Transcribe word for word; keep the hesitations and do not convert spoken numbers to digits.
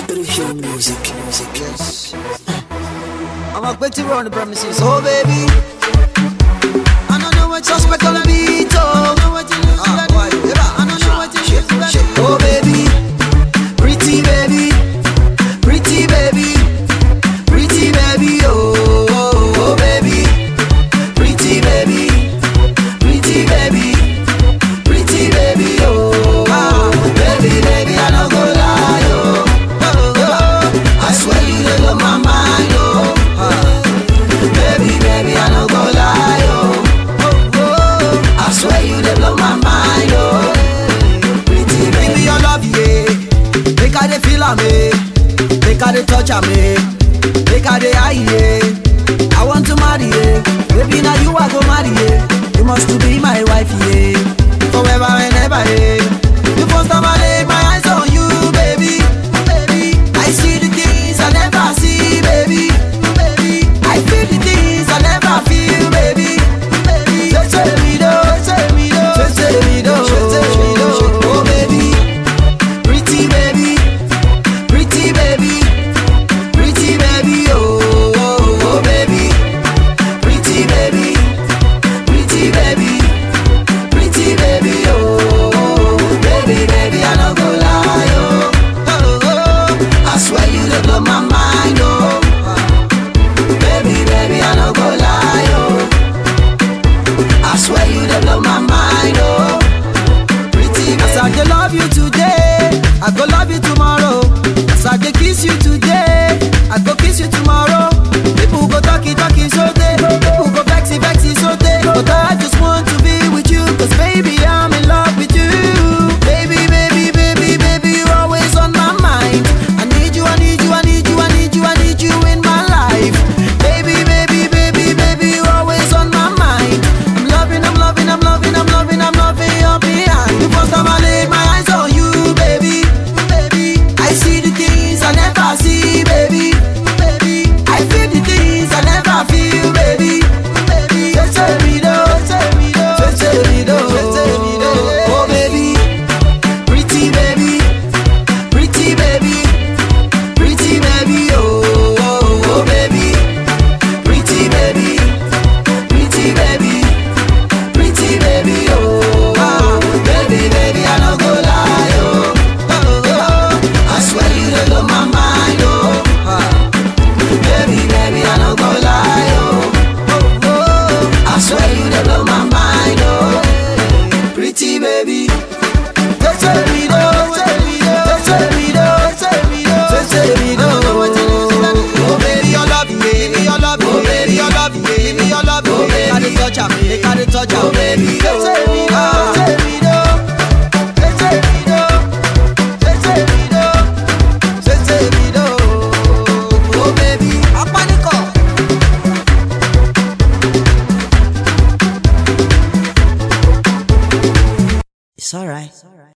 Real music, music, yes. I'm a bit around the premises. Oh baby, I don't know what suspect on the beat. Oh, I don't know what you do. I don't know what you do. Oh baby, pretty baby, pretty baby, pretty baby. Oh, oh, oh baby, pretty baby, pretty baby, pretty baby. Oh, ah, baby, baby, I don't go lie. Oh, oh, oh, I swear you dey blow my mind. Oh, ah, baby, baby, I don't go lie. Oh, oh, oh, I swear you dey blow my mind. Oh, pretty baby, your love, yeah. Make I dey feel am, eh. Make I dey touch am, eh. Make I dey high, yeah. I want to marry, yeah. Baby, now you I go marry, yeah. You must to be my wife, yeah. Forever and ever, yeah. The first time I lay my eyes on you, baby, baby, I see the things I never see, baby, baby, I feel the things I never feel, baby, baby. Say, say me do, say me do, say, say me do, say me do. Oh baby, pretty baby, pretty baby, pretty baby. Oh, oh, oh baby, pretty baby, pretty baby, pretty baby. Oh, baby, baby, I don't go lie. Oh, oh, oh, I swear you dey blow my mind. Oh, baby, baby, I don't go lie. Oh, I swear you dey blow my mind. Oh, pretty baby. As I dey love you today, I go love you tomorrow. As I dey kiss you today, I go kiss you tomorrow. People go talky talky so day, people go vexy vexy so day. But I just want to be with you, cause baby I'm in love with you. Baby, baby, baby, baby, you're always on my mind. I need you, I need you, I need you, I need you, I need you in my life. Baby, baby, baby, baby, you're always on my mind. I'm loving, I'm loving, I'm loving, I'm loving, I'm loving your behind. The first time I laid my eyes on you, baby, baby, I see the things I never see, baby, baby, I feel the things I never feel, baby, baby. Say, say me do, say me do, say, say me do, say me do. Oh baby, pretty baby, pretty baby, pretty baby. Oh, oh, oh baby, pretty baby, pretty baby, pretty baby. Oh, ah, baby, baby, I don't go lie. Oh, oh, oh, I swear you dey blow my mind. Oh, ah, baby, baby, I don't go lie. Oh, oh, oh, I swear you dey blow my mind. Oh, pretty baby. Say, say me do, say me do, say me do, say me do, say, say me do. Oh baby, your love, baby, your love, oh baby, your love, baby, your love, oh baby. Can you touch am, can you touch am, oh baby. Say, say me do, say me do, say, say me do, say, say me do, say, say me do. Oh baby, apanico. It's alright.